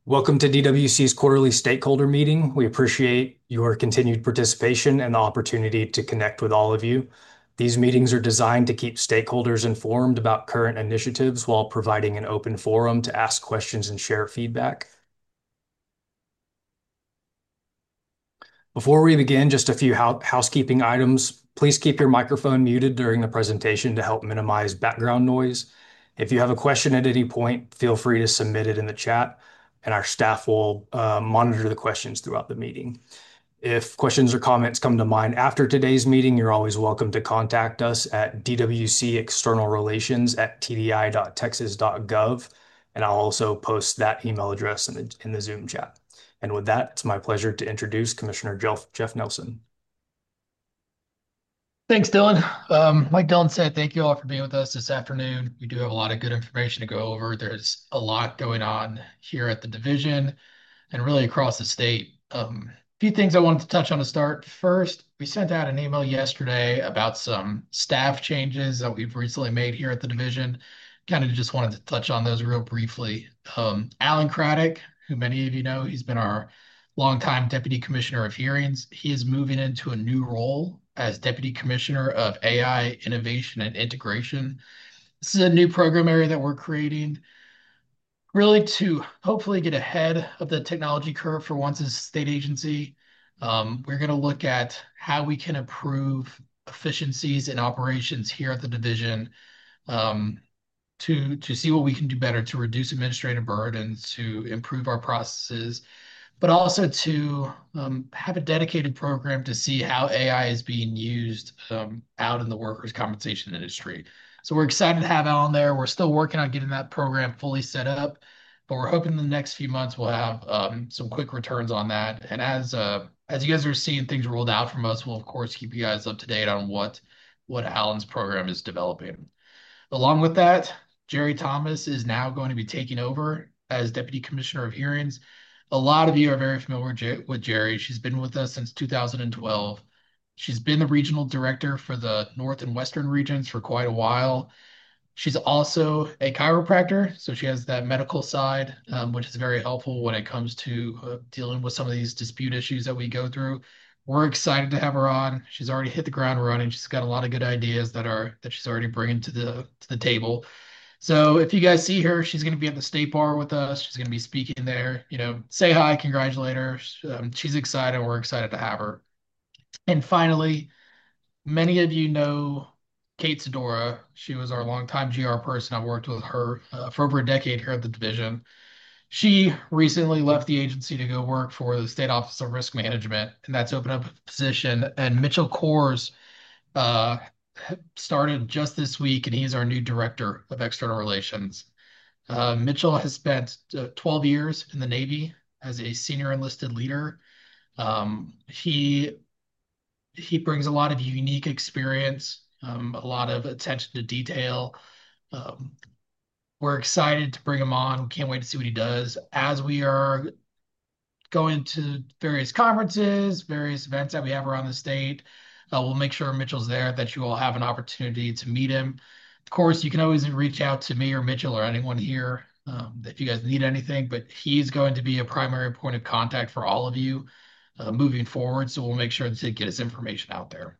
Welcome to DWC's quarterly stakeholder meeting. We appreciate your continued participation and the opportunity to connect with all of you. These meetings are designed to keep stakeholders informed about current initiatives while providing an open forum to ask questions and share feedback. Before we begin, just a few housekeeping items. Please keep your microphone muted during the presentation to help minimize background noise. If you have a question at any point, feel free to submit it in the chat, and our staff will monitor the questions throughout the meeting. If questions or comments come to mind after today's meeting, you're always welcome to contact us at dwcexternalrelations@tdi.texas.gov, and I'll also post that email address in the Zoom chat. And with that, it's my pleasure to introduce Commissioner Jeff Nelson. Thanks, Dylan. Like Dylan said, thank you all for being with us this afternoon. We do have a lot of good information to go over. There's a lot going on here at the division and really across the state. A few things I wanted to touch on to start. First, we sent out an email yesterday about some staff changes that we've recently made here at the division. Kind of just wanted to touch on those real briefly. Alan Craddock, who many of you know, he's been our longtime Deputy Commissioner of Hearings. He is moving into a new role as Deputy Commissioner of AI Innovation and Integration. This is a new program area that we're creating really to hopefully get ahead of the technology curve for once as a state agency. We're going to look at how we can improve efficiencies in operations here at the division, to see what we can do better to reduce administrative burdens, to improve our processes, but also to have a dedicated program to see how AI is being used out in the workers' compensation industry. So we're excited to have Alan there. We're still working on getting that program fully set up, but we're hoping in the next few months we'll have some quick returns on that. And as you guys are seeing things rolled out from us, we'll of course keep you guys up to date on what Alan's program is developing. Along with that, Jerry Thomas is now going to be taking over as Deputy Commissioner of Hearings. A lot of you are very familiar with Jerry. She's been with us since 2012. She's been the regional director for the North and Western regions for quite a while. She's also a chiropractor, so she has that medical side, which is very helpful when it comes to dealing with some of these dispute issues that we go through. We're excited to have her on. She's already hit the ground running. She's got a lot of good ideas that she's already bringing to the table. So if you guys see her, she's going to be at the state bar with us. She's going to be speaking there. Say hi, congratulate her. She's excited. We're excited to have her. And finally, many of you know Kate Sedora. She was our longtime GR person. I've worked with her for over a decade here at the division. She recently left the agency to go work for the State Office of Risk Management, and that's opened up a position. And Mitchell Kors uh, started just this week, and he's our new director of external relations. Mitchell has spent 12 years in the Navy as a senior enlisted leader. He brings a lot of unique experience, a lot of attention to detail. Um, we're excited to bring him on. We can't wait to see what he does as we are going to various conferences, various events that we have around the state. We'll make sure Mitchell's there, that you all have an opportunity to meet him. Of course, you can always reach out to me or Mitchell or anyone here if you guys need anything, but he's going to be a primary point of contact for all of you moving forward. So we'll make sure to get his information out there.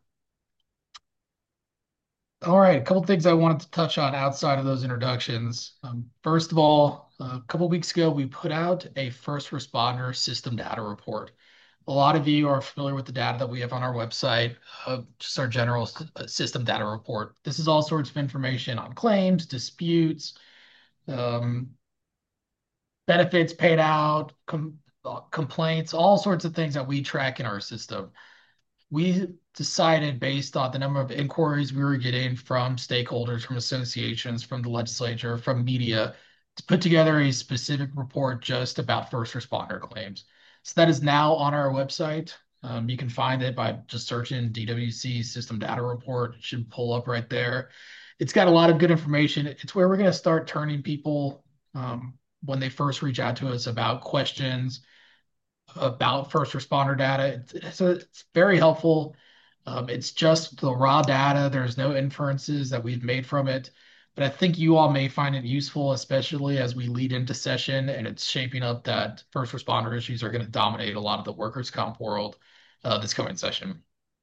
All right, a couple things I wanted to touch on outside of those introductions. First of all, a couple weeks ago, we put out a first responder system data report. A lot of you are familiar with the data that we have on our website, just our general system data report. This is all sorts of information on claims, disputes, um, benefits paid out, complaints, all sorts of things that we track in our system. We decided based on the number of inquiries we were getting from stakeholders, from associations, from the legislature, from media, to put together a specific report just about first responder claims. So that is now on our website. You can find it by just searching DWC System Data Report. It should pull up right there. It's got a lot of good information. It's where we're going to start turning people when they first reach out to us about questions about first responder data. So it's very helpful. It's just the raw data. There's no inferences that we've made from it. but I think you all may find it useful, especially as we lead into session and it's shaping up that first responder issues are going to dominate a lot of the workers' comp world this coming session.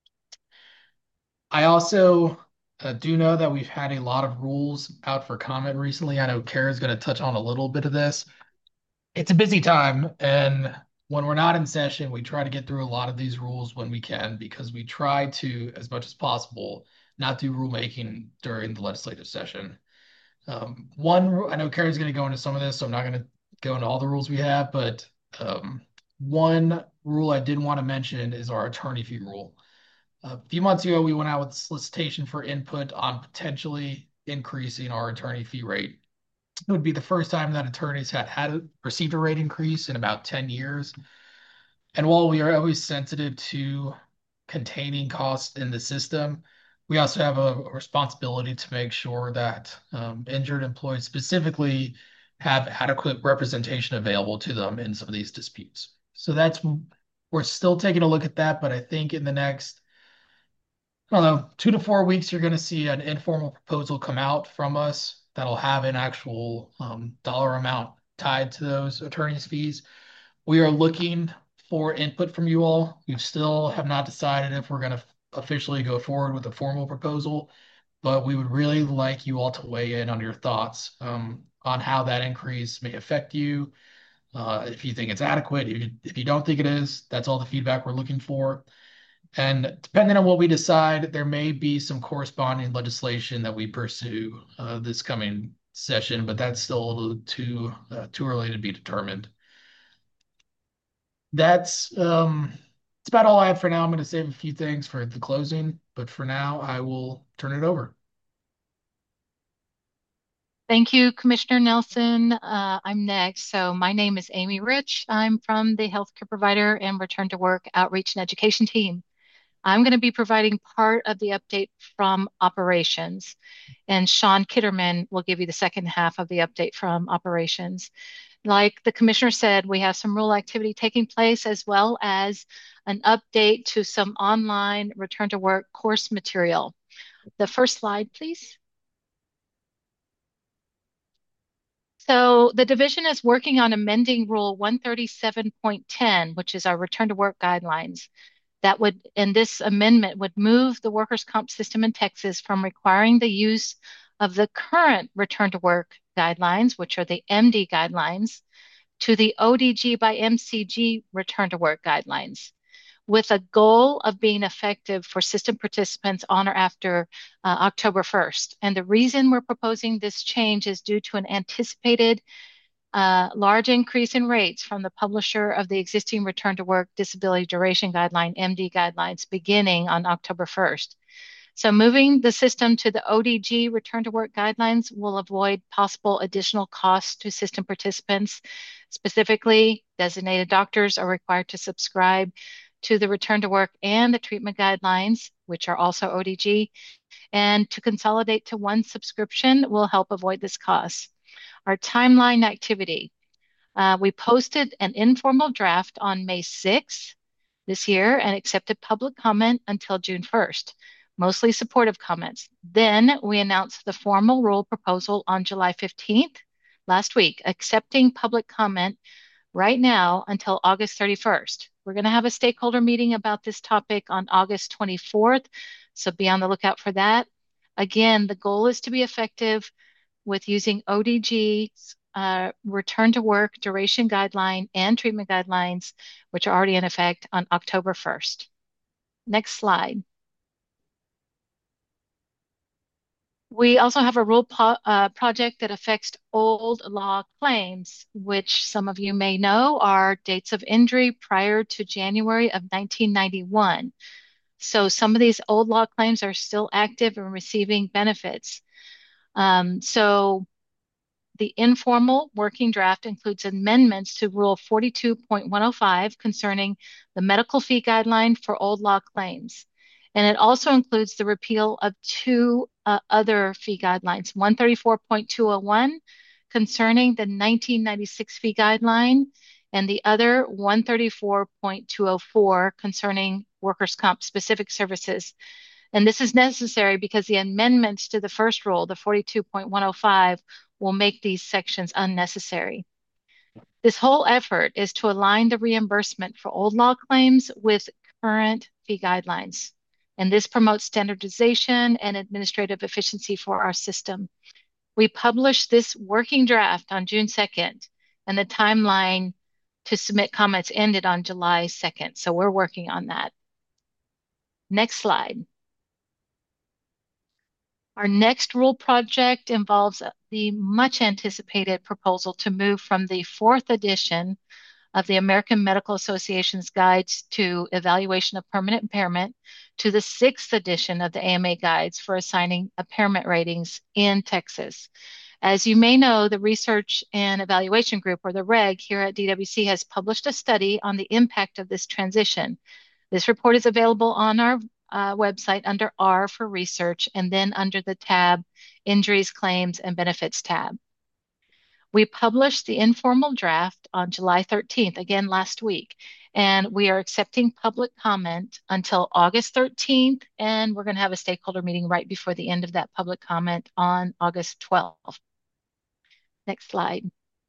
I also do know that we've had a lot of rules out for comment recently. I know Kara's going to touch on a little bit of this. It's a busy time, and when we're not in session, we try to get through a lot of these rules when we can because we try to, as much as possible, not do rulemaking during the legislative session. I know Kara's going to go into some of this, so I'm not going to go into all the rules we have, but one rule I did want to mention is our attorney fee rule. A few months ago, we went out with solicitation for input on potentially increasing our attorney fee rate. It would be the first time that attorneys had received a rate increase in about 10 years. And while we are always sensitive to containing costs in the system, we also have a responsibility to make sure that injured employees specifically have adequate representation available to them in some of these disputes. So we're still taking a look at that, but I think in the next, I don't know, 2 to 4 weeks, you're going to see an informal proposal come out from us that'll have an actual dollar amount tied to those attorneys' fees. We are looking for input from you all. We still have not decided if we're going to officially go forward with a formal proposal, but we would really like you all to weigh in on your thoughts on how that increase may affect you. If you think it's adequate, if you don't think it is, that's all the feedback we're looking for. And depending on what we decide, there may be some corresponding legislation that we pursue this coming session, but that's still too early to be determined. That's about all I have for now. I'm going to save a few things for the closing, but for now, I will turn it over. Thank you, Commissioner Nelson. I'm next. So my name is Amy Rich. I'm from the Healthcare Provider and Return to Work Outreach and Education team. I'm going to be providing part of the update from operations, and Sean Kitterman will give you the second half of the update from operations. Like the commissioner said, we have some rule activity taking place as well as an update to some online return to work course material. The first slide, please. So the division is working on amending Rule 137.10, which is our return to work guidelines. And this amendment would move the workers' comp system in Texas from requiring the use of the current return to work guidelines, which are the MD guidelines, to the ODG by MCG return to work guidelines, with a goal of being effective for system participants on or after October 1st. And the reason we're proposing this change is due to an anticipated large increase in rates from the publisher of the existing return to work disability duration guideline, MD guidelines, beginning on October 1st. So moving the system to the ODG return to work guidelines will avoid possible additional costs to system participants. Specifically, designated doctors are required to subscribe to the return to work and the treatment guidelines, which are also ODG, and to consolidate to one subscription will help avoid this cost. Our timeline activity. We posted an informal draft on May 6th this year and accepted public comment until June 1st, mostly supportive comments. Then we announced the formal rule proposal on July 15th, last week, accepting public comment right now until August 31st. We're going to have a stakeholder meeting about this topic on August 24th, so be on the lookout for that. Again, the goal is to be effective with using ODG's return to work duration guideline and treatment guidelines, which are already in effect on October 1st. Next slide. We also have a rule project that affects old law claims, which some of you may know are dates of injury prior to January of 1991. So some of these old law claims are still active and receiving benefits. So the informal working draft includes amendments to Rule 42.105 concerning the medical fee guideline for old law claims. And it also includes the repeal of two other fee guidelines, 134.201 concerning the 1996 fee guideline, and the other 134.204 concerning workers' comp specific services. And this is necessary because the amendments to the first rule, the 42.105, will make these sections unnecessary. This whole effort is to align the reimbursement for old law claims with current fee guidelines. And this promotes standardization and administrative efficiency for our system. We published this working draft on June 2nd, and the timeline to submit comments ended on July 2nd. So we're working on that. Next slide. Our next rule project involves the much anticipated proposal to move from the fourth edition of the American Medical Association's Guides to Evaluation of Permanent Impairment to the sixth edition of the AMA Guides for assigning impairment ratings in Texas. As you may know, the Research and Evaluation Group, or the REG, here at DWC has published a study on the impact of this transition. This report is available on our website under R for research, and then under the tab Injuries, Claims, and Benefits tab. We published the informal draft on July 13th, again last week, and we are accepting public comment until August 13th, and we're going to have a stakeholder meeting right before the end of that public comment on August 12th. Next slide.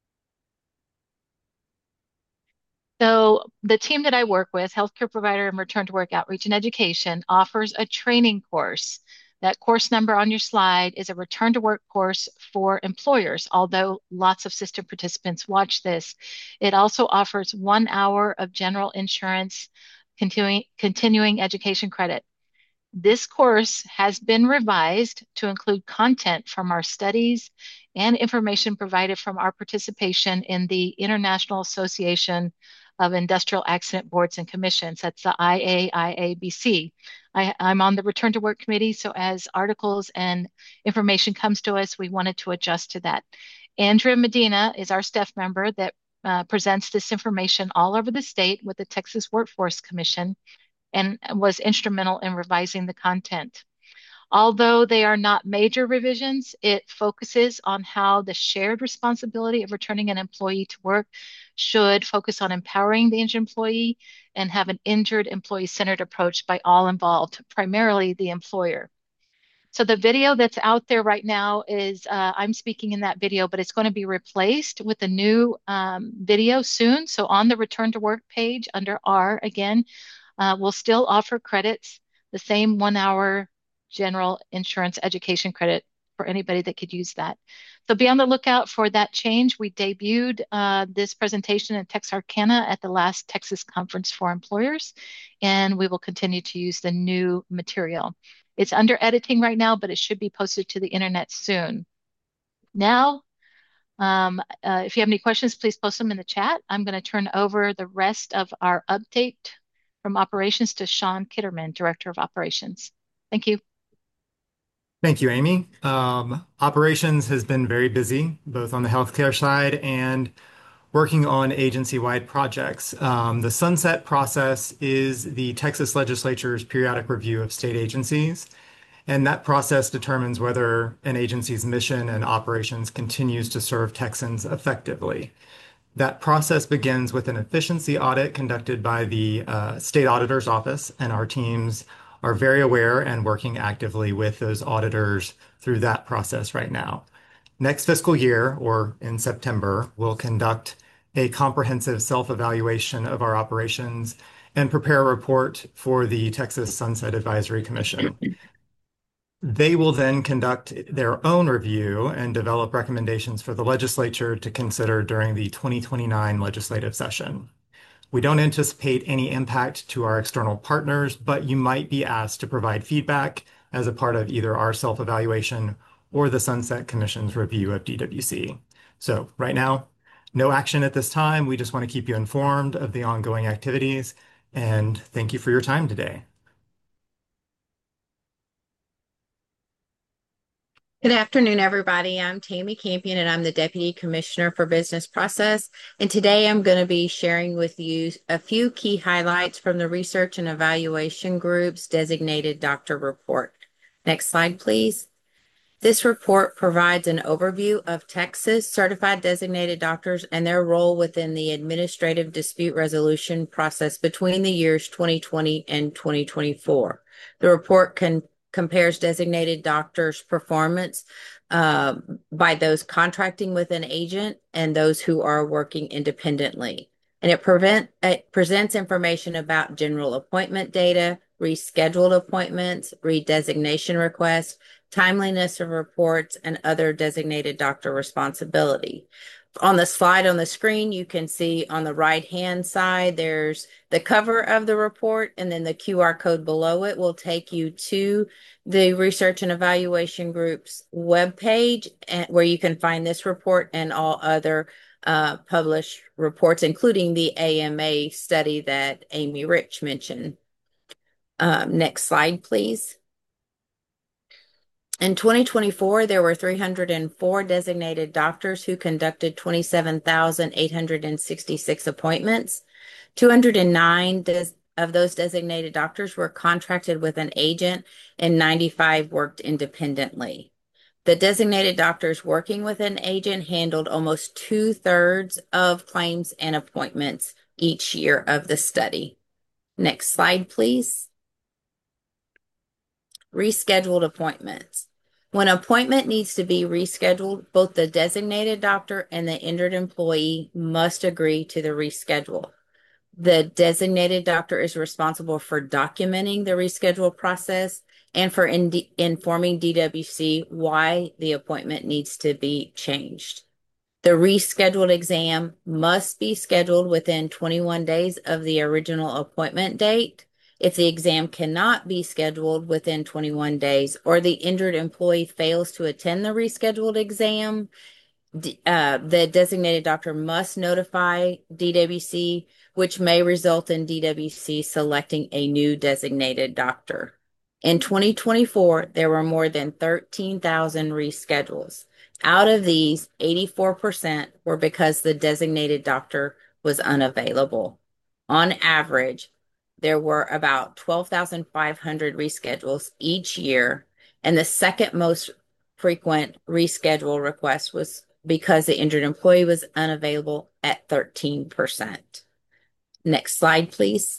So the team that I work with, Healthcare Provider and Return to Work Outreach and Education, offers a training course. That course number on your slide is a return to work course for employers, although lots of system participants watch this. It also offers 1 hour of general insurance continuing education credit. This course has been revised to include content from our studies and information provided from our participation in the International Association of Industrial Accident Boards and Commissions. That's the IAIABC. I'm on the Return to Work Committee, so as articles and information comes to us, we wanted to adjust to that. Andrea Medina is our staff member that presents this information all over the state with the Texas Workforce Commission and was instrumental in revising the content. Although they are not major revisions, it focuses on how the shared responsibility of returning an employee to work should focus on empowering the injured employee and have an injured employee-centered approach by all involved, primarily the employer. So the video that's out there right now is, I'm speaking in that video, but it's going to be replaced with a new video soon. So on the Return to Work page under R, again, we'll still offer credits, the same 1 hour general insurance education credit for anybody that could use that. So be on the lookout for that change. We debuted this presentation in Texarkana at the last Texas Conference for Employers, and we will continue to use the new material. It's under editing right now, but it should be posted to the internet soon. Now, if you have any questions, please post them in the chat. I'm going to turn over the rest of our update from operations to Sean Kitterman, Director of Operations. Thank you. Thank you, Amy. Operations has been very busy, both on the healthcare side and working on agency-wide projects. The sunset process is the Texas Legislature's periodic review of state agencies, and that process determines whether an agency's mission and operations continues to serve Texans effectively. That process begins with an efficiency audit conducted by the State Auditor's Office, and our teams are very aware and working actively with those auditors through that process right now. Next fiscal year, or in September, we'll conduct a comprehensive self-evaluation of our operations and prepare a report for the Texas Sunset Advisory Commission. They will then conduct their own review and develop recommendations for the legislature to consider during the 2029 legislative session. We don't anticipate any impact to our external partners, but you might be asked to provide feedback as a part of either our self-evaluation or the Sunset Commission's review of DWC. So right now, no action at this time. We just want to keep you informed of the ongoing activities, and thank you for your time today. Good afternoon, everybody. I'm Tammy Campion, and I'm the Deputy Commissioner for Business Process. And today I'm going to be sharing with you a few key highlights from the Research and Evaluation Group's designated doctor report. Next slide, please. This report provides an overview of Texas certified designated doctors and their role within the administrative dispute resolution process between the years 2020 and 2024. The report compares designated doctors' performance by those contracting with an agent and those who are working independently. And it presents information about general appointment data, rescheduled appointments, redesignation requests, timeliness of reports, and other designated doctor responsibility. On the slide on the screen, you can see on the right-hand side, there's the cover of the report, and then the QR code below it will take you to the Research and Evaluation Group's webpage, where you can find this report and all other published reports, including the AMA study that Amy Rich mentioned. Next slide, please. In 2024, there were 304 designated doctors who conducted 27,866 appointments. 209 of those designated doctors were contracted with an agent, and 95 worked independently. The designated doctors working with an agent handled almost 2/3 of claims and appointments each year of the study. Next slide, please. Rescheduled appointments. When an appointment needs to be rescheduled, both the designated doctor and the injured employee must agree to the reschedule. The designated doctor is responsible for documenting the reschedule process and for informing DWC why the appointment needs to be changed. The rescheduled exam must be scheduled within 21 days of the original appointment date. If the exam cannot be scheduled within 21 days or the injured employee fails to attend the rescheduled exam, the designated doctor must notify DWC, which may result in DWC selecting a new designated doctor. In 2024, there were more than 13,000 reschedules. Out of these, 84% were because the designated doctor was unavailable. On average, there were about 12,500 reschedules each year, and the second most frequent reschedule request was because the injured employee was unavailable at 13%. Next slide, please.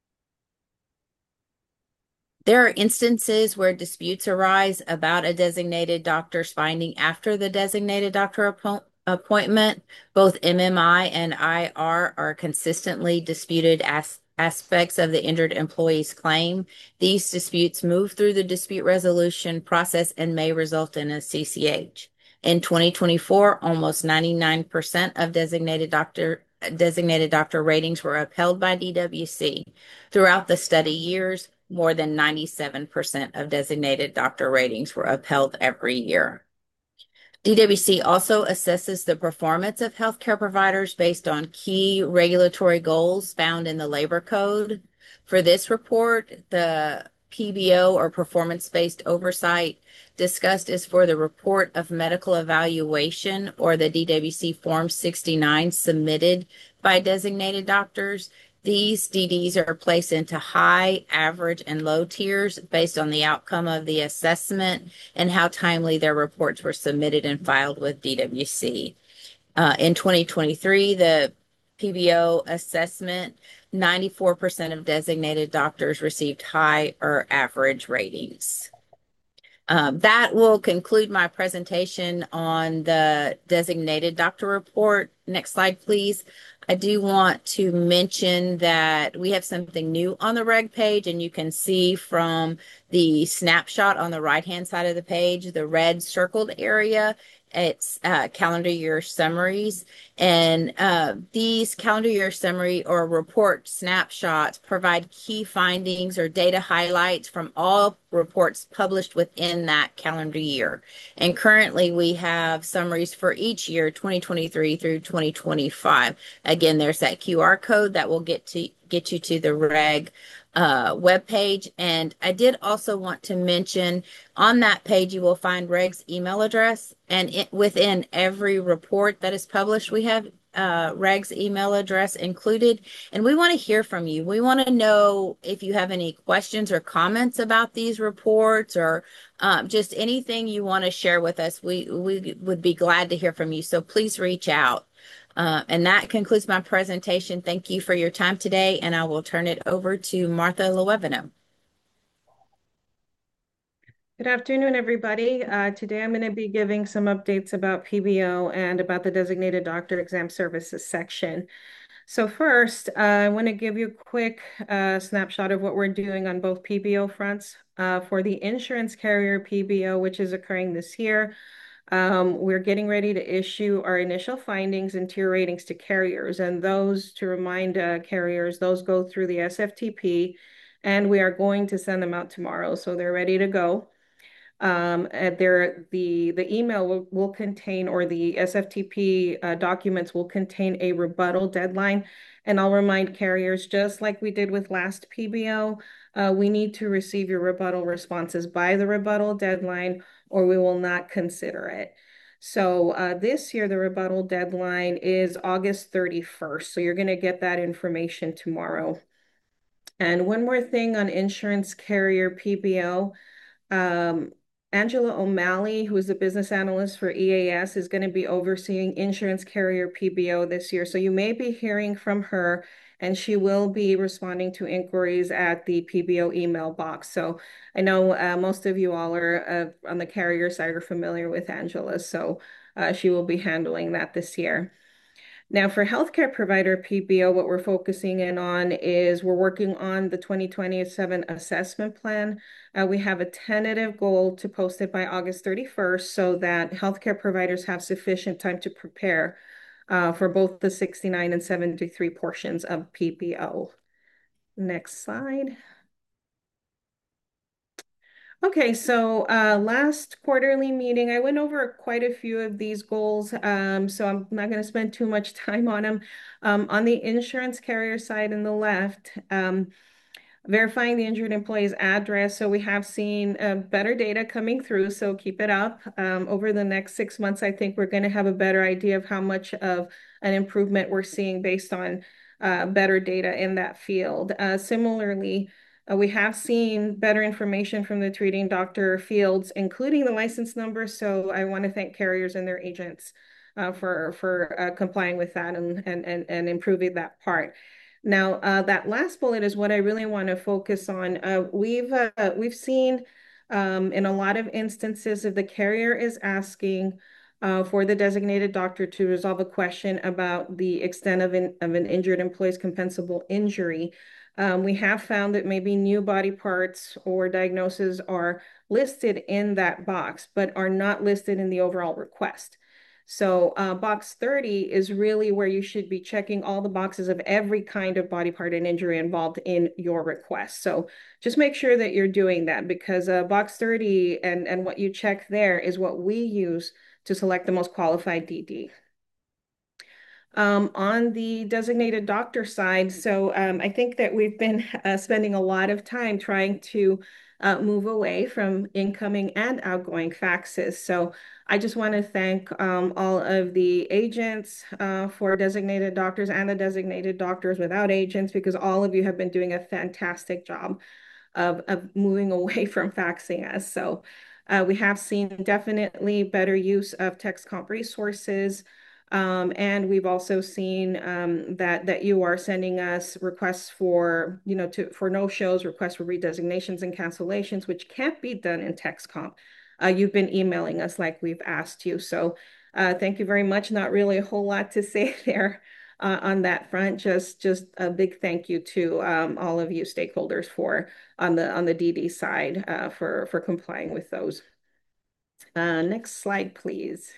There are instances where disputes arise about a designated doctor's finding after the designated doctor appointment. Both MMI and IR are consistently disputed aspects of the injured employee's claim. These disputes move through the dispute resolution process and may result in a CCH. In 2024, almost 99% of designated doctor ratings were upheld by DWC. Throughout the study years, more than 97% of designated doctor ratings were upheld every year. DWC also assesses the performance of healthcare providers based on key regulatory goals found in the Labor Code. For this report, the PBO, or performance-based oversight, discussed is for the report of medical evaluation, or the DWC Form 69 submitted by designated doctors. These DDs are placed into high, average, and low tiers based on the outcome of the assessment and how timely their reports were submitted and filed with DWC. In 2023, the PBO assessment, 94% of designated doctors received high or average ratings. That will conclude my presentation on the designated doctor report. Next slide, please. I do want to mention that we have something new on the reg page, and you can see from the snapshot on the right-hand side of the page, the red circled area, it's calendar year summaries. And these calendar year summary or report snapshots provide key findings or data highlights from all reports published within that calendar year. And currently we have summaries for each year, 2023 through 2025. Again, there's that QR code that will get you to the reg webpage. And I did also want to mention on that page, you will find Reg's email address. And within every report that is published, we have Reg's email address included. And we want to hear from you. We want to know if you have any questions or comments about these reports, or just anything you want to share with us. We would be glad to hear from you. So please reach out. And that concludes my presentation. Thank you for your time today, and I will turn it over to Martha Luevano. Good afternoon, everybody. Today I'm going to be giving some updates about PBO and about the Designated Doctor Exam Services section. So first, I want to give you a quick snapshot of what we're doing on both PBO fronts. For the insurance carrier PBO, which is occurring this year, we're getting ready to issue our initial findings and tier ratings to carriers. And those, to remind carriers, those go through the SFTP, and we are going to send them out tomorrow. So they're ready to go. The email will contain, or the SFTP documents will contain a rebuttal deadline. And I'll remind carriers, just like we did with last PBO, we need to receive your rebuttal responses by the rebuttal deadline, or we will not consider it. So this year, the rebuttal deadline is August 31st. So you're going to get that information tomorrow. And one more thing on insurance carrier PBO. Um, Angela O'Malley, who is the business analyst for EAS, is going to be overseeing insurance carrier PBO this year. So you may be hearing from her, and she will be responding to inquiries at the PBO email box. So I know most of you all are on the carrier side are familiar with Angela, so she will be handling that this year. Now, for healthcare provider PBO, what we're focusing in on is we're working on the 2027 assessment plan. We have a tentative goal to post it by August 31st so that healthcare providers have sufficient time to prepare for both the 69 and 73 portions of PBO. Next slide. Okay, so last quarterly meeting, I went over quite a few of these goals, so I'm not going to spend too much time on them. On the insurance carrier side in the left, verifying the injured employee's address. So we have seen better data coming through, so keep it up. Over the next 6 months, I think we're going to have a better idea of how much of an improvement we're seeing based on better data in that field. Similarly, we have seen better information from the treating doctor fields, including the license number. So I want to thank carriers and their agents for complying with that and improving that part. Now, that last bullet is what I really want to focus on. We've seen in a lot of instances if the carrier is asking for the designated doctor to resolve a question about the extent of an injured employee's compensable injury. We have found that maybe new body parts or diagnoses are listed in that box, but are not listed in the overall request. So box 30 is really where you should be checking all the boxes of every kind of body part and injury involved in your request. So just make sure that you're doing that, because box 30 and what you check there is what we use to select the most qualified DD. On the designated doctor side, so I think that we've been spending a lot of time trying to move away from incoming and outgoing faxes. So I just want to thank all of the agents for designated doctors and the designated doctors without agents, because all of you have been doing a fantastic job of moving away from faxing us. So we have seen definitely better use of text comp resources. And we've also seen that you are sending us requests for, for no-shows, requests for redesignations and cancellations, which can't be done in text comp. You've been emailing us like we've asked you. So thank you very much. Not really a whole lot to say there on that front. Just a big thank you to all of you stakeholders for on the DD side for complying with those. Next slide, please.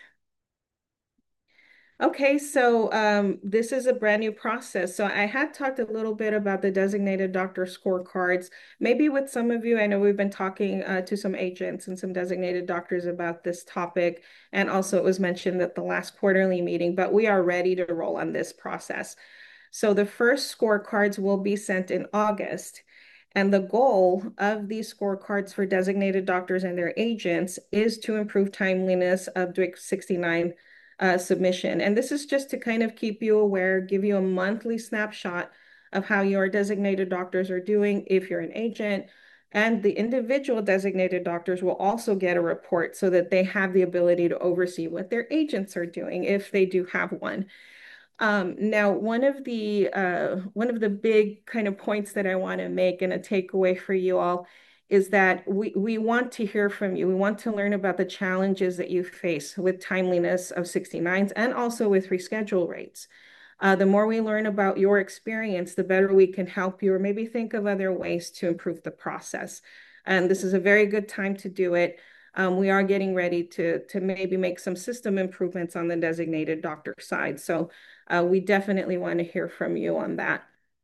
Okay, so this is a brand new process. So I had talked a little bit about the designated doctor scorecards. Maybe with some of you, I know we've been talking to some agents and some designated doctors about this topic. And also it was mentioned at the last quarterly meeting, but we are ready to roll on this process. So the first scorecards will be sent in August. And the goal of these scorecards for designated doctors and their agents is to improve timeliness of DWIC 69 submission. And this is just to kind of keep you aware, give you a monthly snapshot of how your designated doctors are doing if you're an agent. And the individual designated doctors will also get a report so that they have the ability to oversee what their agents are doing if they do have one. Now, one of the big kind of points that I want to make and a takeaway for you all is that we want to hear from you. We want to learn about the challenges that you face with timeliness of 69s and also with reschedule rates. The more we learn about your experience, the better we can help you or maybe think of other ways to improve the process. And this is a very good time to do it. We are getting ready to maybe make some system improvements on the designated doctor side. So we definitely want to hear from you on that.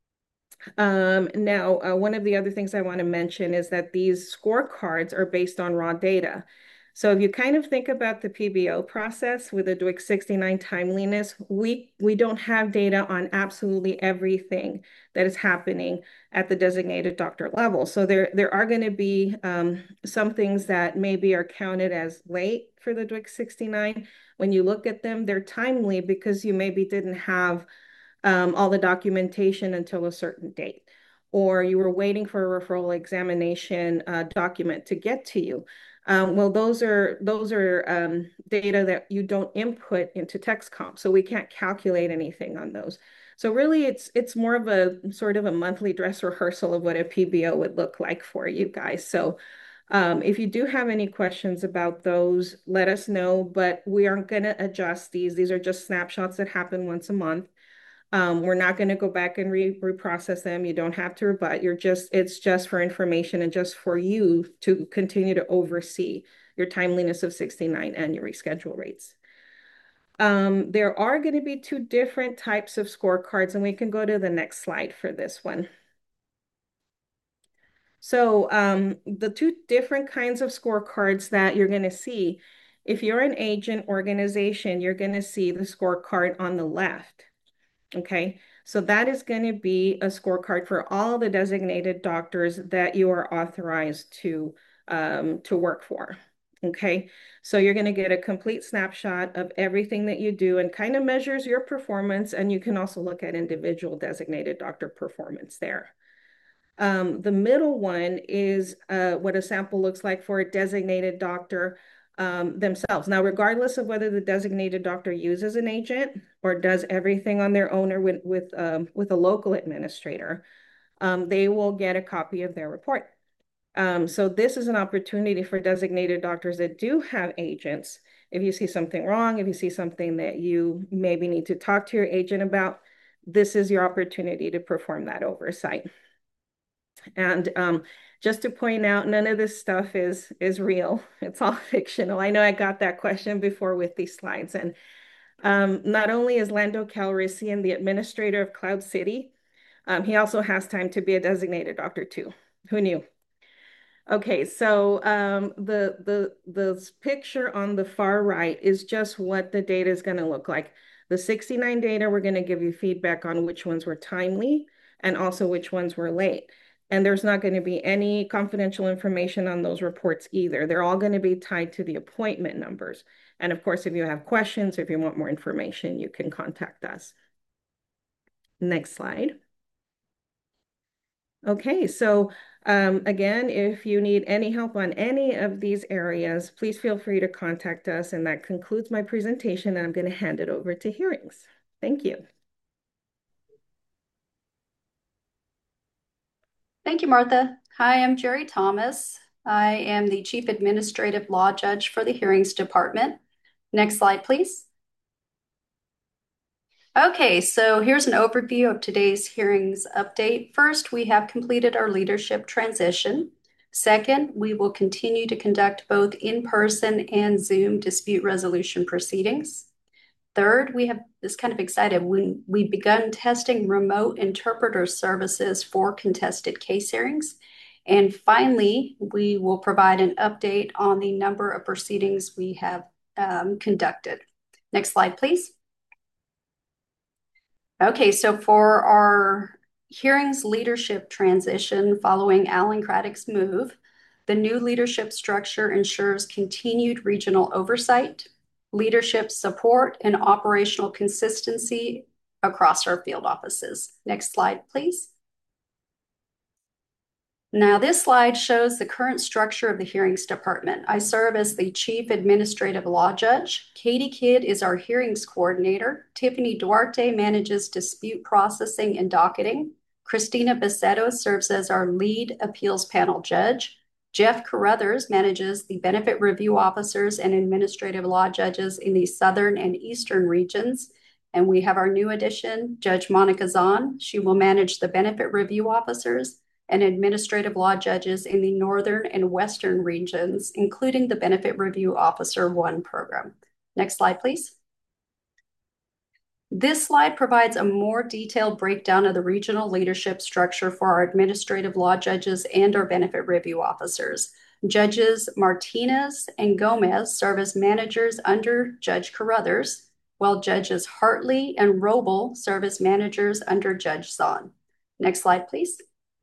Now, one of the other things I want to mention is that these scorecards are based on raw data. So if you kind of think about the PBO process with the DWIC 69 timeliness, we don't have data on absolutely everything that is happening at the designated doctor level. So there are going to be some things that maybe are counted as late for the DWIC 69. When you look at them, they're timely because you maybe didn't have all the documentation until a certain date, or you were waiting for a referral examination document to get to you. Well, those are data that you don't input into TextComp, so we can't calculate anything on those. So really, it's more of a sort of a monthly dress rehearsal of what a PBO would look like for you guys. So if you do have any questions about those, let us know, but we aren't going to adjust these. These are just snapshots that happen once a month. We're not going to go back and reprocess them. You don't have to rebut. It's just for information and just for you to continue to oversee your timeliness of 69 and your reschedule rates. There are going to be two different types of scorecards, and we can go to the next slide for this one. So the two different kinds of scorecards that you're going to see, if you're an agent organization, you're going to see the scorecard on the left. Okay, so that is going to be a scorecard for all the designated doctors that you are authorized to work for. Okay, so you're going to get a complete snapshot of everything that you do and kind of measures your performance. And you can also look at individual designated doctor performance there. The middle one is what a sample looks like for a designated doctor themselves. Now, regardless of whether the designated doctor uses an agent or does everything on their own or with a local administrator, they will get a copy of their report. So this is an opportunity for designated doctors that do have agents. If you see something wrong, if you see something that you maybe need to talk to your agent about, this is your opportunity to perform that oversight. And just to point out, none of this stuff is real. It's all fictional. I know I got that question before with these slides. And not only is Lando Calrissian the administrator of Cloud City, he also has time to be a designated doctor too. Who knew? Okay, so the picture on the far right is just what the data is going to look like. The 69 data, we're going to give you feedback on which ones were timely and also which ones were late. And there's not going to be any confidential information on those reports either. They're all going to be tied to the appointment numbers. And of course, if you have questions, if you want more information, you can contact us. Next slide. Okay, so again, if you need any help on any of these areas, please feel free to contact us. And that concludes my presentation. I'm going to hand it over to hearings. Thank you. Thank you, Martha. Hi, I'm Jerry Thomas. I am the Chief Administrative Law Judge for the Hearings Department. Next slide, please. Okay, so here's an overview of today's hearings update. First, we have completed our leadership transition. Second, we will continue to conduct both in-person and Zoom dispute resolution proceedings. Third, we have this kind of excited when we begun testing remote interpreter services for contested case hearings. And finally, we will provide an update on the number of proceedings we have conducted. Next slide, please. Okay, so for our hearings leadership transition following Alan Craddock's move, the new leadership structure ensures continued regional oversight, leadership support, and operational consistency across our field offices. Next slide, please. Now, this slide shows the current structure of the hearings department. I serve as the Chief Administrative Law Judge. Katie Kidd is our hearings coordinator. Tiffany Duarte manages dispute processing and docketing. Christina Becerra serves as our lead appeals panel judge. Jeff Carruthers manages the benefit review officers and administrative law judges in the southern and eastern regions. And we have our new addition, Judge Monica Zahn. She will manage the benefit review officers and administrative law judges in the northern and western regions, including the Benefit Review Officer 1 program. Next slide, please. This slide provides a more detailed breakdown of the regional leadership structure for our administrative law judges and our benefit review officers. Judges Martinez and Gomez serve as managers under Judge Carruthers, while Judges Hartley and Roble serve as managers under Judge Zahn. Next slide, please.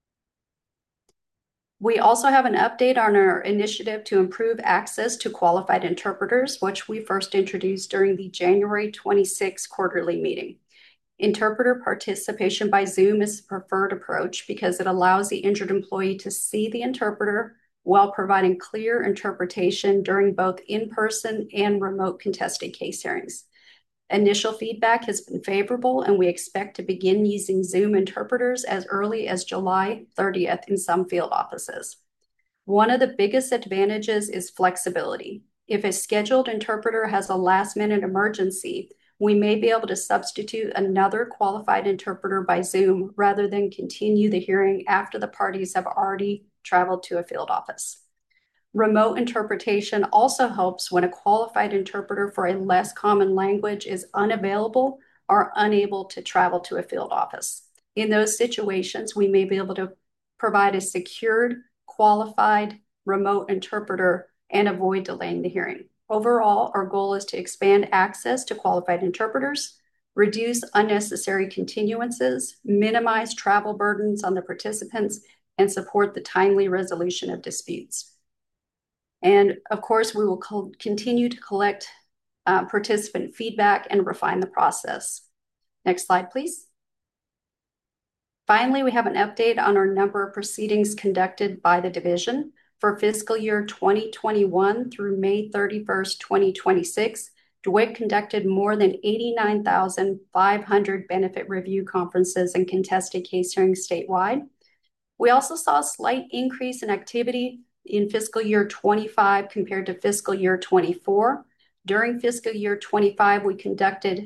We also have an update on our initiative to improve access to qualified interpreters, which we first introduced during the January 26 quarterly meeting. Interpreter participation by Zoom is the preferred approach because it allows the injured employee to see the interpreter while providing clear interpretation during both in-person and remote contested case hearings. Initial feedback has been favorable, and we expect to begin using Zoom interpreters as early as July 30th in some field offices. One of the biggest advantages is flexibility. If a scheduled interpreter has a last-minute emergency, we may be able to substitute another qualified interpreter by Zoom rather than continue the hearing after the parties have already traveled to a field office. Remote interpretation also helps when a qualified interpreter for a less common language is unavailable or unable to travel to a field office. In those situations, we may be able to provide a secured, qualified remote interpreter and avoid delaying the hearing. Overall, our goal is to expand access to qualified interpreters, reduce unnecessary continuances, minimize travel burdens on the participants, and support the timely resolution of disputes. And of course, we will continue to collect participant feedback and refine the process. Next slide, please. Finally, we have an update on our number of proceedings conducted by the division. For fiscal year 2021 through May 31st, 2026, DWIC conducted more than 89,500 benefit review conferences and contested case hearings statewide. We also saw a slight increase in activity in fiscal year 25 compared to fiscal year 24. During fiscal year 25, we conducted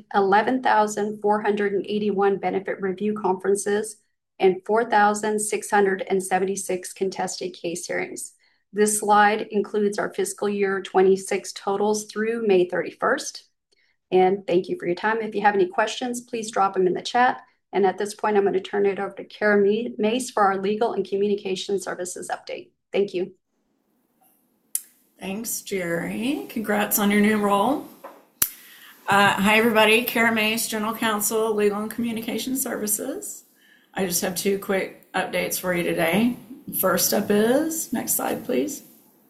11,481 benefit review conferences and 4,676 contested case hearings. This slide includes our fiscal year 26 totals through May 31st. And thank you for your time. If you have any questions, please drop them in the chat. And at this point, I'm going to turn it over to Kara Mace for our legal and communication services update. Thank you. Thanks, Jerry. Congrats on your new role. Hi, everybody. Kara Mace, General Counsel, Legal and Communication Services. I just have two quick updates for you today. First up is, next slide, please.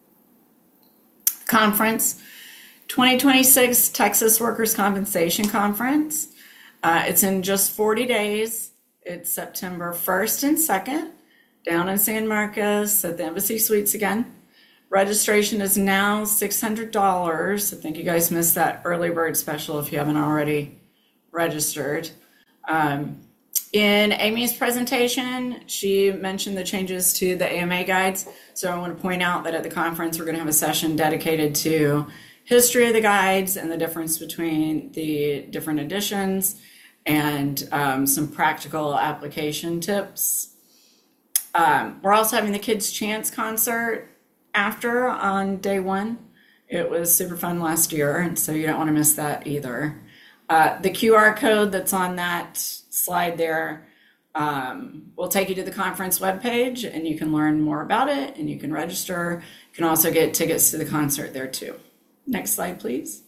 Conference, 2026 Texas Workers' Compensation Conference. It's in just 40 days. It's September 1st and 2nd, down in San Marcos at the Embassy Suites again. Registration is now $600. I think you guys missed that early bird special if you haven't already registered. In Amy's presentation, she mentioned the changes to the AMA guides. So I want to point out that at the conference, we're going to have a session dedicated to history of the guides and the difference between the different editions and some practical application tips. We're also having the Kids Chance concert after on day one. It was super fun last year, and so you don't want to miss that either. The QR code that's on that slide there will take you to the conference webpage, and you can learn more about it, and you can register. You can also get tickets to the concert there too. Next slide, please.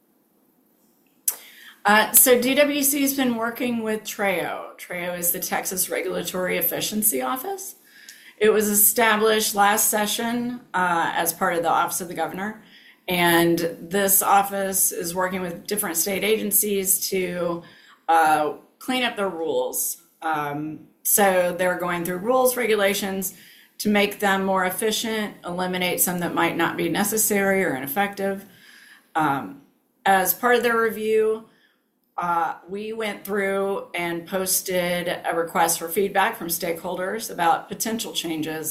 So DWC has been working with TRAO. TRAO is the Texas Regulatory Efficiency Office. It was established last session as part of the Office of the Governor. And this office is working with different state agencies to clean up their rules. So they're going through rules, regulations to make them more efficient, eliminate some that might not be necessary or ineffective. As part of their review, we went through and posted a request for feedback from stakeholders about potential changes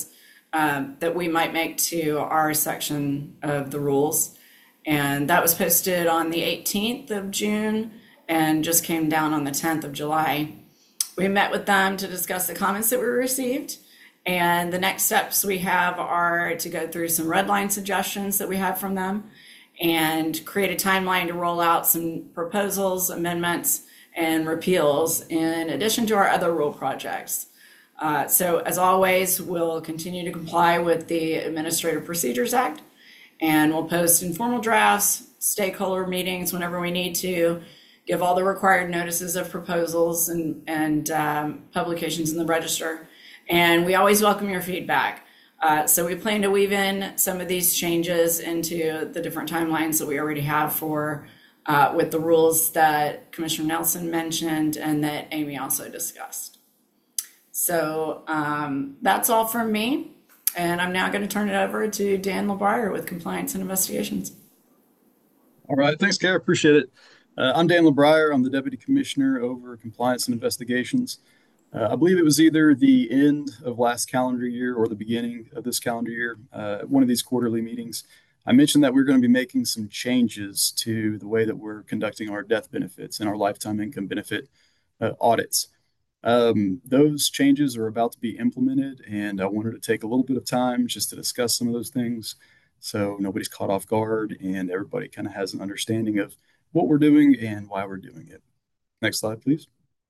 that we might make to our section of the rules. And that was posted on the 18th of June and just came down on the 10th of July. We met with them to discuss the comments that we received. And the next steps we have are to go through some red line suggestions that we have from them and create a timeline to roll out some proposals, amendments, and repeals in addition to our other rule projects. So as always, we'll continue to comply with the Administrative Procedures Act, and we'll post informal drafts, stakeholder meetings whenever we need to, give all the required notices of proposals and publications in the Register. And we always welcome your feedback. So we plan to weave in some of these changes into the different timelines that we already have for with the rules that Commissioner Nelson mentioned and that Amy also discussed. So that's all from me. And I'm now going to turn it over to Dan LeBrier with Compliance and Investigations. All right. Thanks, Kara. Appreciate it. I'm Dan LeBrier. I'm the Deputy Commissioner over Compliance and Investigations. I believe it was either the end of last calendar year or the beginning of this calendar year, one of these quarterly meetings. I mentioned that we're going to be making some changes to the way that we're conducting our death benefits and our lifetime income benefit audits. Those changes are about to be implemented, and I wanted to take a little bit of time just to discuss some of those things so nobody's caught off guard and everybody kind of has an understanding of what we're doing and why we're doing it. Next slide, please.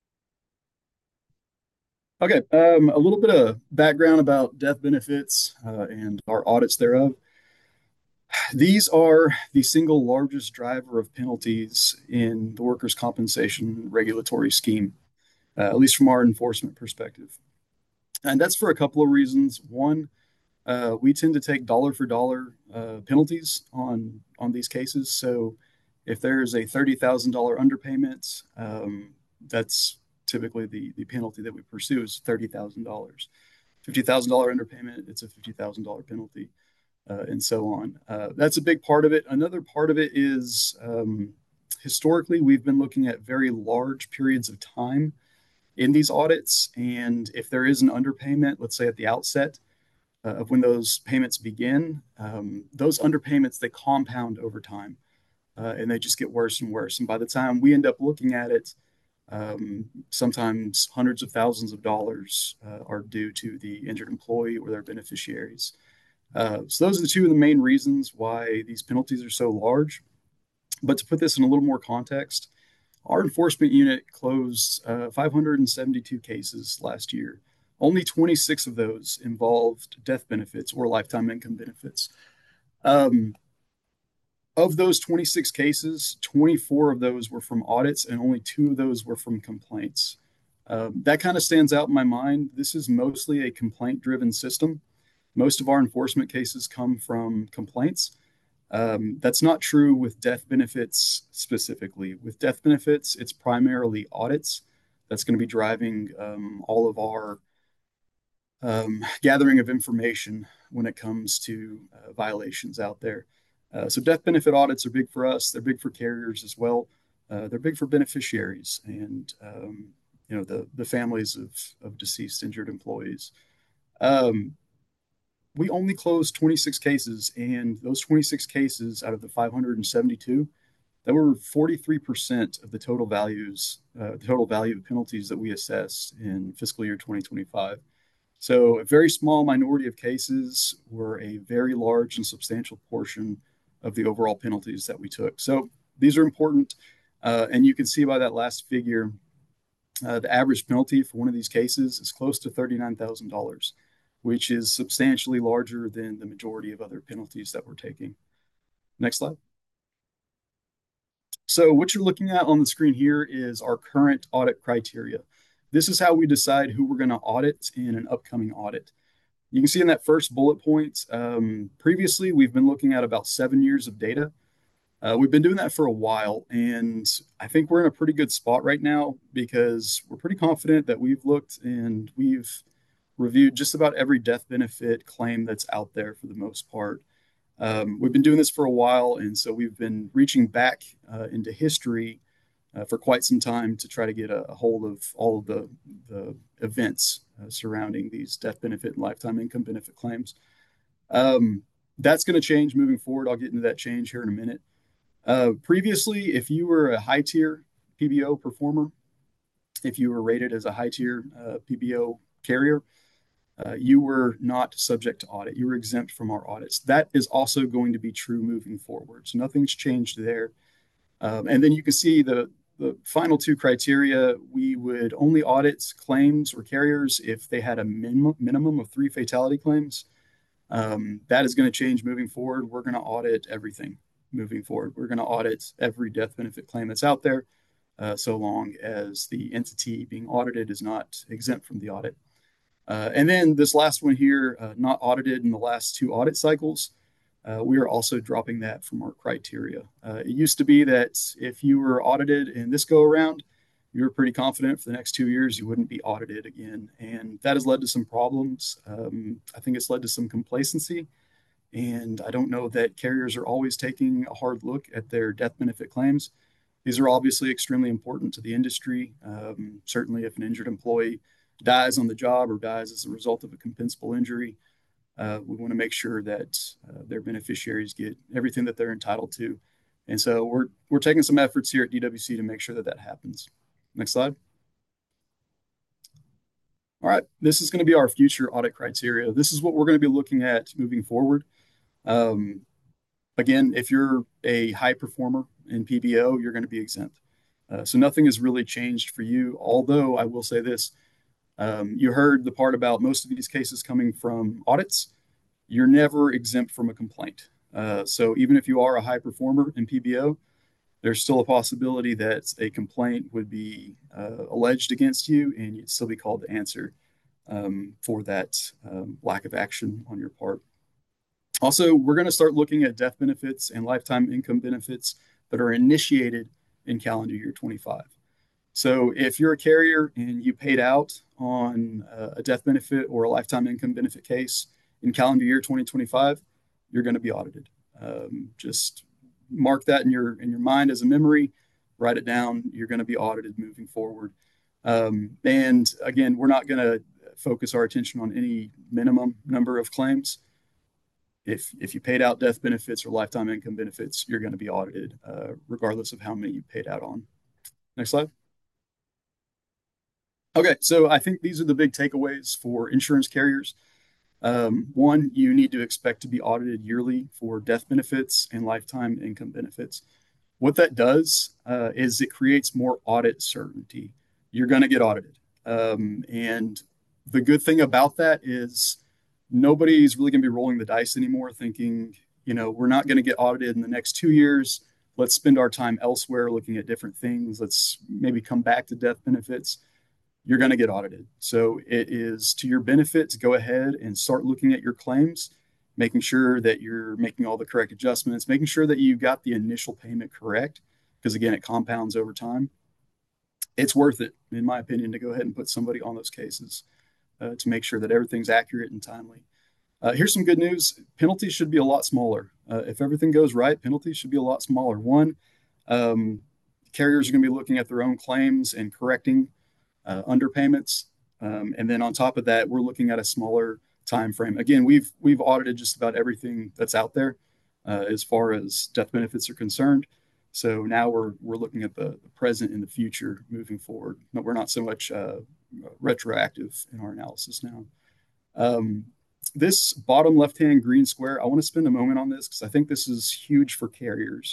Okay, a little bit of background about death benefits and our audits thereof. These are the single largest driver of penalties in the workers' compensation regulatory scheme, at least from our enforcement perspective. And that's for a couple of reasons. One, we tend to take dollar for dollar penalties on these cases. So if there's a $30,000 underpayment, that's typically the penalty that we pursue is $30,000. $50,000 underpayment, it's a $50,000 penalty, and so on. That's a big part of it. Another part of it is historically, we've been looking at very large periods of time in these audits. And if there is an underpayment, let's say at the outset of when those payments begin, those underpayments, they compound over time and they just get worse and worse. And by the time we end up looking at it, sometimes hundreds of thousands of dollars are due to the injured employee or their beneficiaries. So those are the two of the main reasons why these penalties are so large. But to put this in a little more context, our enforcement unit closed 572 cases last year. Only 26 of those involved death benefits or lifetime income benefits. Of those 26 cases, 24 of those were from audits and only 2 of those were from complaints. That kind of stands out in my mind. This is mostly a complaint-driven system. Most of our enforcement cases come from complaints. That's not true with death benefits specifically. With death benefits, it's primarily audits that's going to be driving all of our gathering of information when it comes to violations out there. So death benefit audits are big for us. They're big for carriers as well. They're big for beneficiaries and the families of deceased injured employees. We only closed 26 cases, and those 26 cases out of the 572, that were 43% of the total value of penalties that we assessed in fiscal year 2025. So a very small minority of cases were a very large and substantial portion of the overall penalties that we took. So these are important, and you can see by that last figure, the average penalty for one of these cases is close to $39,000. Which is substantially larger than the majority of other penalties that we're taking. Next slide. So what you're looking at on the screen here is our current audit criteria. This is how we decide who we're going to audit in an upcoming audit. You can see in that first bullet point, previously we've been looking at about 7 years of data. We've been doing that for a while, and I think we're in a pretty good spot right now because we're pretty confident that we've looked and we've reviewed just about every death benefit claim that's out there for the most part. We've been doing this for a while, and so we've been reaching back into history for quite some time to try to get a hold of all of the events surrounding these death benefit and lifetime income benefit claims. That's going to change moving forward. I'll get into that change here in a minute. Previously, if you were a high tier PBO performer, if you were rated as a high tier PBO carrier, you were not subject to audit. You were exempt from our audits. That is also going to be true moving forward. So nothing's changed there. And then you can see the final two criteria. We would only audit claims or carriers if they had a minimum of 3 fatality claims. That is going to change moving forward. We're going to audit everything moving forward. We're going to audit every death benefit claim that's out there, so long as the entity being audited is not exempt from the audit. And then this last one here, not audited in the last 2 audit cycles. We are also dropping that from our criteria. It used to be that if you were audited in this go around, you were pretty confident for the next 2 years you wouldn't be audited again. And that has led to some problems. I think it's led to some complacency. And I don't know that carriers are always taking a hard look at their death benefit claims. These are obviously extremely important to the industry. Certainly, if an injured employee dies on the job or dies as a result of a compensable injury, we want to make sure that their beneficiaries get everything that they're entitled to. And so we're taking some efforts here at DWC to make sure that that happens. Next slide. All right, this is going to be our future audit criteria. This is what we're going to be looking at moving forward. Again, if you're a high performer in PBO, you're going to be exempt. So nothing has really changed for you, although I will say this. You heard the part about most of these cases coming from audits. You're never exempt from a complaint. So even if you are a high performer in PBO, there's still a possibility that a complaint would be alleged against you and you'd still be called to answer for that lack of action on your part. Also, we're going to start looking at death benefits and lifetime income benefits that are initiated in calendar year 25. So if you're a carrier and you paid out on a death benefit or a lifetime income benefit case in calendar year 2025, you're going to be audited. Just mark that in your mind as a memory, write it down. You're going to be audited moving forward. And again, we're not going to focus our attention on any minimum number of claims. If you paid out death benefits or lifetime income benefits, you're going to be audited, regardless of how many you paid out on. Next slide. Okay, so I think these are the big takeaways for insurance carriers. One, you need to expect to be audited yearly for death benefits and lifetime income benefits. What that does is it creates more audit certainty. You're going to get audited. And the good thing about that is nobody's really going to be rolling the dice anymore thinking, we're not going to get audited in the next 2 years. Let's spend our time elsewhere looking at different things. Let's maybe come back to death benefits. You're going to get audited. So it is to your benefit to go ahead and start looking at your claims, making sure that you're making all the correct adjustments, making sure that you got the initial payment correct, because again, it compounds over time. It's worth it, in my opinion, to go ahead and put somebody on those cases to make sure that everything's accurate and timely. Here's some good news. Penalties should be a lot smaller. If everything goes right, penalties should be a lot smaller. One, carriers are going to be looking at their own claims and correcting underpayments. And then on top of that, we're looking at a smaller time frame. Again, we've audited just about everything that's out there as far as death benefits are concerned. So now we're looking at the present and the future moving forward. But we're not so much retroactive in our analysis now. This bottom left-hand green square, I want to spend a moment on this because I think this is huge for carriers.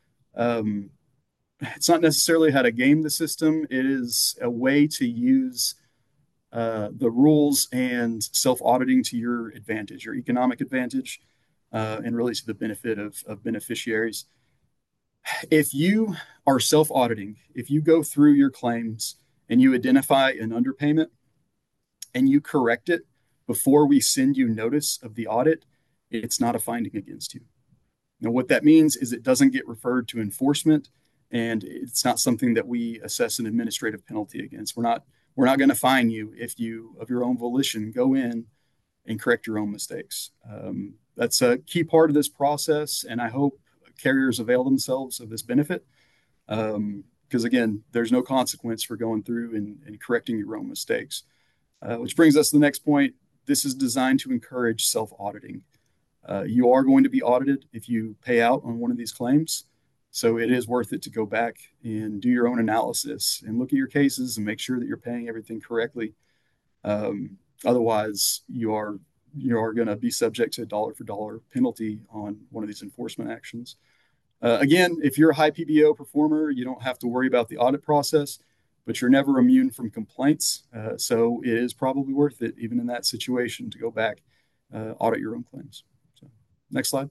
It's not necessarily how to game the system. It is a way to use the rules and self-auditing to your advantage, your economic advantage, and really to the benefit of beneficiaries. If you are self-auditing, if you go through your claims and you identify an underpayment and you correct it before we send you notice of the audit, it's not a finding against you. Now, what that means is it doesn't get referred to enforcement, and it's not something that we assess an administrative penalty against. We're not going to fine you if you, of your own volition, go in and correct your own mistakes. That's a key part of this process, and I hope carriers avail themselves of this benefit. Because again, there's no consequence for going through and correcting your own mistakes. Which brings us to the next point. This is designed to encourage self-auditing. You are going to be audited if you pay out on one of these claims. So it is worth it to go back and do your own analysis and look at your cases and make sure that you're paying everything correctly. Otherwise, you are going to be subject to a dollar for dollar penalty on one of these enforcement actions. Again, if you're a high PBO performer, you don't have to worry about the audit process, but you're never immune from complaints. So it is probably worth it, even in that situation, to go back, audit your own claims. So, next slide.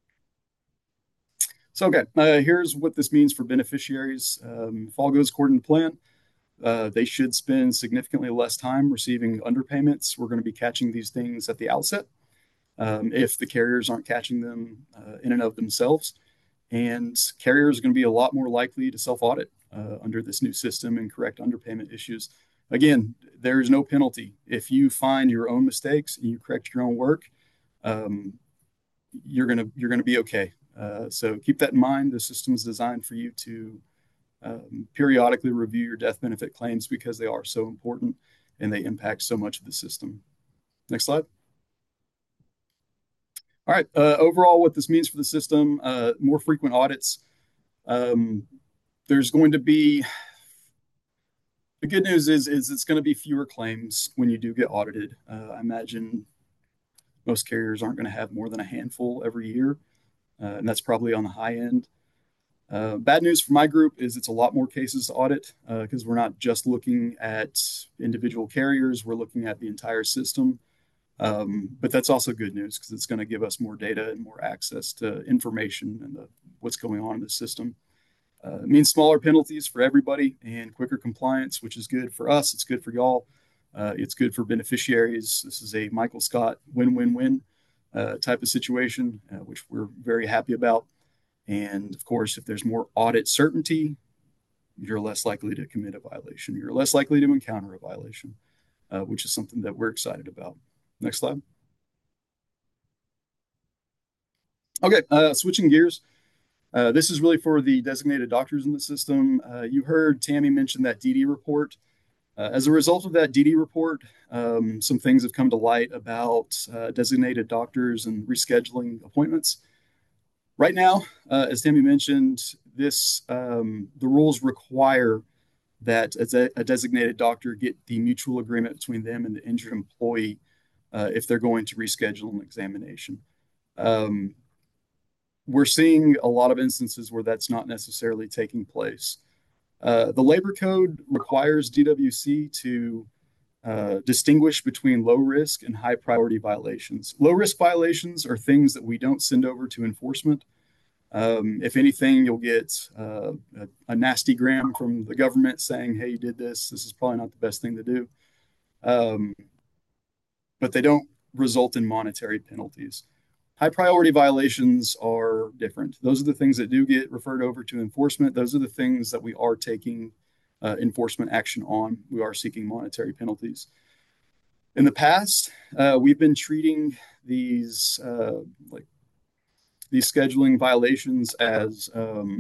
So, okay, here's what this means for beneficiaries. If all goes according to plan, they should spend significantly less time receiving underpayments. We're going to be catching these things at the outset if the carriers aren't catching them in and of themselves. And carriers are going to be a lot more likely to self-audit under this new system and correct underpayment issues. Again, there is no penalty. If you find your own mistakes and you correct your own work, you're gonna be okay. So keep that in mind. The system is designed for you to periodically review your death benefit claims because they are so important and they impact so much of the system. Next slide. All right, overall, what this means for the system, more frequent audits. There's going to be, the good news is it's going to be fewer claims when you do get audited. I imagine most carriers aren't going to have more than a handful every year, and that's probably on the high end. Bad news for my group is it's a lot more cases to audit because we're not just looking at individual carriers, we're looking at the entire system. But that's also good news because it's going to give us more data and more access to information and what's going on in the system. It means smaller penalties for everybody and quicker compliance, which is good for us. It's good for y'all. It's good for beneficiaries. This is a Michael Scott win-win-win type of situation, which we're very happy about. And of course, if there's more audit certainty, you're less likely to commit a violation. You're less likely to encounter a violation, which is something that we're excited about. Next slide. Okay, switching gears. This is really for the designated doctors in the system. You heard Tammy mention that DD report. As a result of that DD report, some things have come to light about designated doctors and rescheduling appointments. Right now, as Tammy mentioned, the rules require that a designated doctor get the mutual agreement between them and the injured employee if they're going to reschedule an examination. We're seeing a lot of instances where that's not necessarily taking place. The labor code requires DWC to distinguish between low risk and high priority violations. Low risk violations are things that we don't send over to enforcement. If anything, you'll get a nasty gram from the government saying, hey, you did this. This is probably not the best thing to do. But they don't result in monetary penalties. High priority violations are different. Those are the things that do get referred over to enforcement. Those are the things that we are taking enforcement action on. We are seeking monetary penalties. In the past, we've been treating these scheduling violations as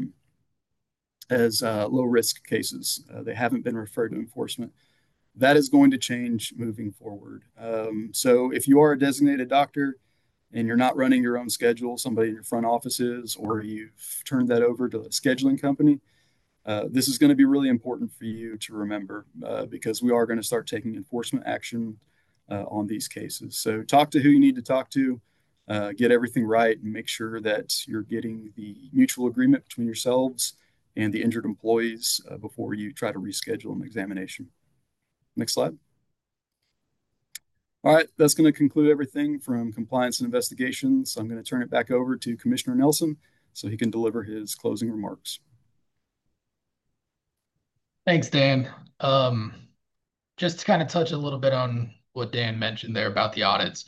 low risk cases. They haven't been referred to enforcement. That is going to change moving forward. So if you are a designated doctor and you're not running your own schedule, somebody in your front office is, or you've turned that over to a scheduling company, this is going to be really important for you to remember because we are going to start taking enforcement action on these cases. So talk to who you need to talk to, get everything right, and make sure that you're getting the mutual agreement between yourselves and the injured employees before you try to reschedule an examination. Next slide. All right, that's going to conclude everything from compliance and investigations. I'm going to turn it back over to Commissioner Nelson so he can deliver his closing remarks. Thanks, Dan. Just to kind of touch a little bit on what Dan mentioned there about the audits.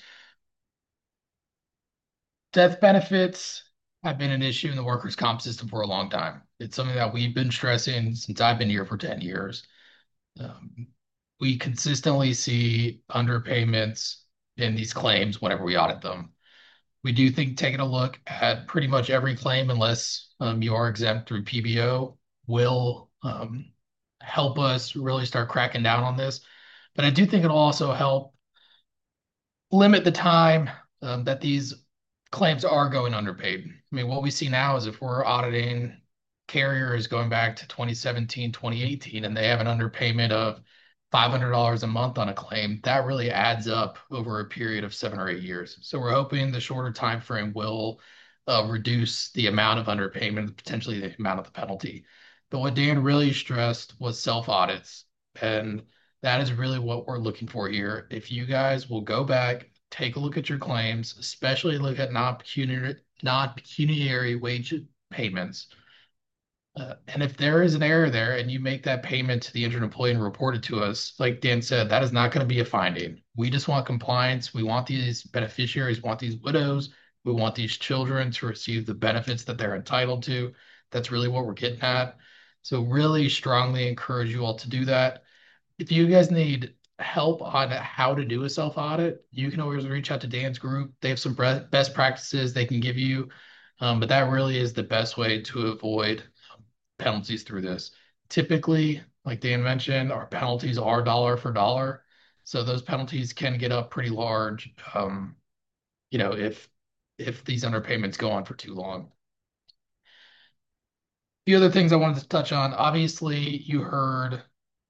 Death benefits have been an issue in the workers' comp system for a long time. It's something that we've been stressing since I've been here for 10 years. We consistently see underpayments in these claims whenever we audit them. We do think taking a look at pretty much every claim, unless you are exempt through PBO, will help us really start cracking down on this. But I do think it'll also help limit the time that these claims are going underpaid. I mean, what we see now is if we're auditing carriers going back to 2017, 2018, and they have an underpayment of $500 a month on a claim, that really adds up over a period of 7 or 8 years. So we're hoping the shorter time frame will reduce the amount of underpayment, potentially the amount of the penalty. But what Dan really stressed was self audits. And that is really what we're looking for here. If you guys will go back, take a look at your claims, especially look at non-pecuniary wage payments. And if there is an error there and you make that payment to the injured employee and report it to us, like Dan said, that is not going to be a finding. We just want compliance. We want these beneficiaries, want these widows, we want these children to receive the benefits that they're entitled to. That's really what we're getting at. So really strongly encourage you all to do that. If you guys need help on how to do a self audit, you can always reach out to Dan's group. They have some best practices they can give you, but that really is the best way to avoid penalties through this. Typically, like Dan mentioned, our penalties are dollar for dollar, so those penalties can get up pretty large. If these underpayments go on for too long. The other things I wanted to touch on, obviously, you heard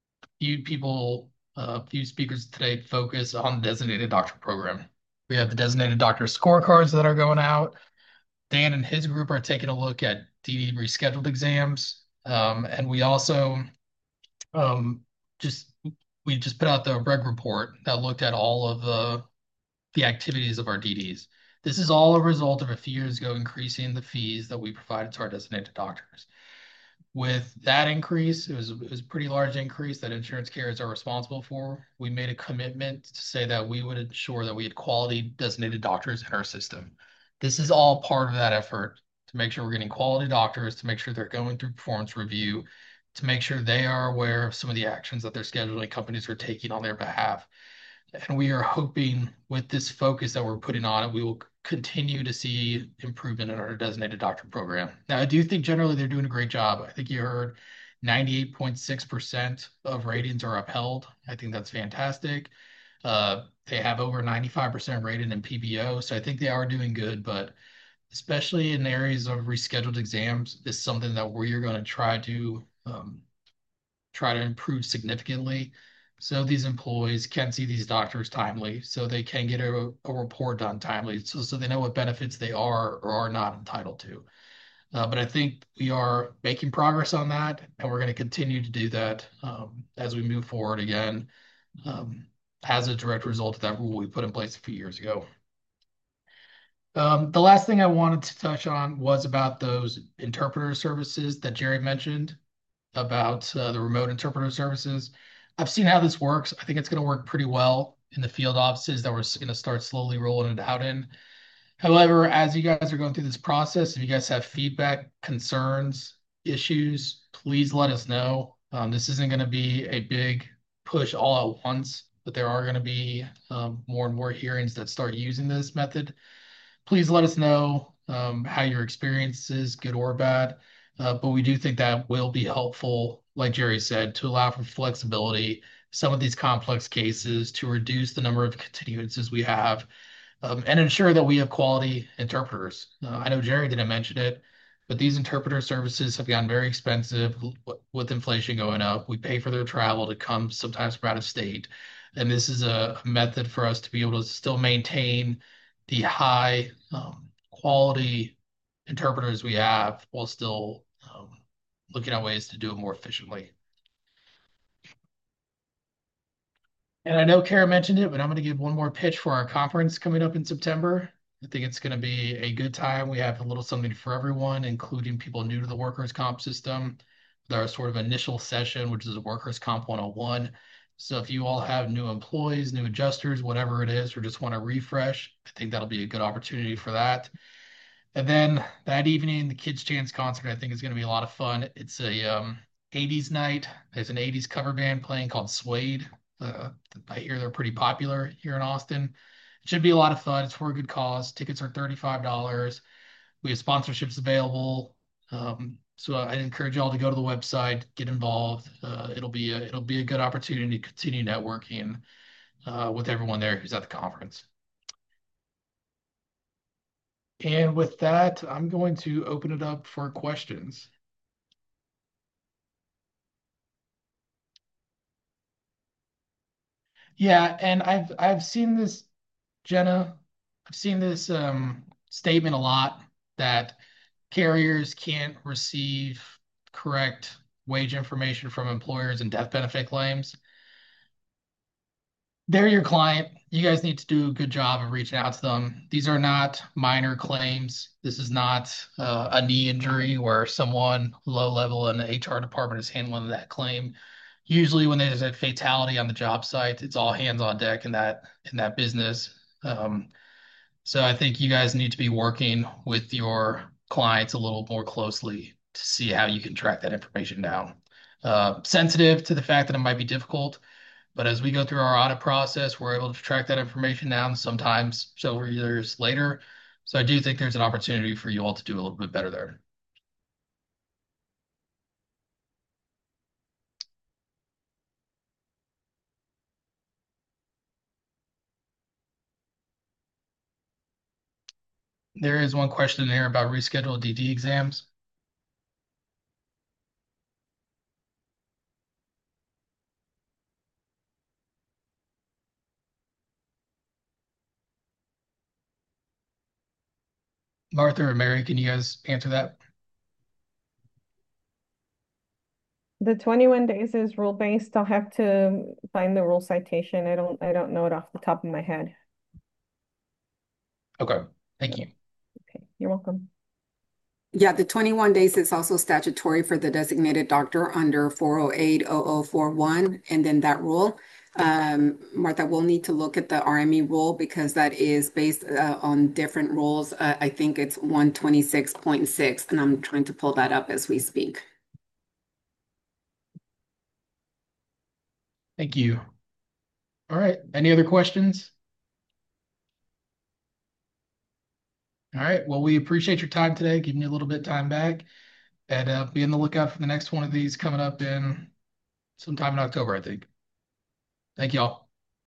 few speakers today focus on the designated doctor program. We have the designated doctor scorecards that are going out. Dan and his group are taking a look at DD rescheduled exams. And we also um, just we just put out the reg report that looked at all of the activities of our DDs. This is all a result of a few years ago increasing the fees that we provided to our designated doctors. With that increase, it was a pretty large increase that insurance carriers are responsible for. We made a commitment to say that we would ensure that we had quality designated doctors in our system. This is all part of that effort to make sure we're getting quality doctors, to make sure they're going through performance review, to make sure they are aware of some of the actions that their scheduling companies are taking on their behalf. And we are hoping with this focus that we're putting on it, we will continue to see improvement in our designated doctor program. Now, I do think generally they're doing a great job. I think you heard 98.6% of ratings are upheld. I think that's fantastic. They have over 95% rated in PBO, so I think they are doing good, but especially in areas of rescheduled exams, is something that we're going to try to improve significantly. So these employees can see these doctors timely, so they can get a report done timely, so they know what benefits they are or are not entitled to. But I think we are making progress on that, and we're going to continue to do that as we move forward again, as a direct result of that rule we put in place a few years ago. The last thing I wanted to touch on was about those interpreter services that Jerry mentioned about the remote interpreter services. I've seen how this works. I think it's going to work pretty well in the field offices that we're going to start slowly rolling it out in. However, as you guys are going through this process, if you guys have feedback, concerns, issues, please let us know. This isn't going to be a big push all at once, but there are going to be more and more hearings that start using this method. Please let us know how your experience is, good or bad. But we do think that will be helpful, like Jerry said, to allow for flexibility, some of these complex cases, to reduce the number of continuances we have, and ensure that we have quality interpreters. I know Jerry didn't mention it, but these interpreter services have gotten very expensive with inflation going up. We pay for their travel to come sometimes from out of state. And this is a method for us to be able to still maintain the high quality interpreters we have while still looking at ways to do it more efficiently. And I know Kara mentioned it, but I'm going to give one more pitch for our conference coming up in September. I think it's going to be a good time. We have a little something for everyone, including people new to the workers' comp system. Our sort of initial session, which is a workers' comp 101. So if you all have new employees, new adjusters, whatever it is, or just want to refresh, I think that'll be a good opportunity for that. And then that evening, the Kids Chance concert, I think is going to be a lot of fun. It's a 80s night. There's an 80s cover band playing called Suede. I hear they're pretty popular here in Austin. It should be a lot of fun. It's for a good cause. Tickets are $35. We have sponsorships available. So I encourage y'all to go to the website, get involved. It'll be a good opportunity to continue networking with everyone there who's at the conference. And with that, I'm going to open it up for questions. Yeah, and I've seen this, Jenna. I've seen this statement a lot that carriers can't receive correct wage information from employers and death benefit claims. They're your client. You guys need to do a good job of reaching out to them. These are not minor claims. This is not a knee injury where someone low level in the HR department is handling that claim. Usually, when there's a fatality on the job site, it's all hands on deck in that business. So I think you guys need to be working with your clients a little more closely to see how you can track that information down. Sensitive to the fact that it might be difficult, but as we go through our audit process, we're able to track that information down sometimes several years later. So I do think there's an opportunity for you all to do a little bit better there. There is one question there about rescheduled DD exams. Martha or Mary, can you guys answer that? The 21 days is rule-based. I'll have to find the rule citation. I don't know it off the top of my head. Okay, thank you. Okay, you're welcome. Yeah, the 21 days is also statutory for the designated doctor under 408-0041, and then that rule. Martha, we'll need to look at the RME rule because that is based on different rules. I think it's 126.6, and I'm trying to pull that up as we speak. Thank you. All right, any other questions? All right, well, we appreciate your time today, giving you a little bit of time back, and be on the lookout for the next one of these coming up in sometime in October, I think. Thank you all.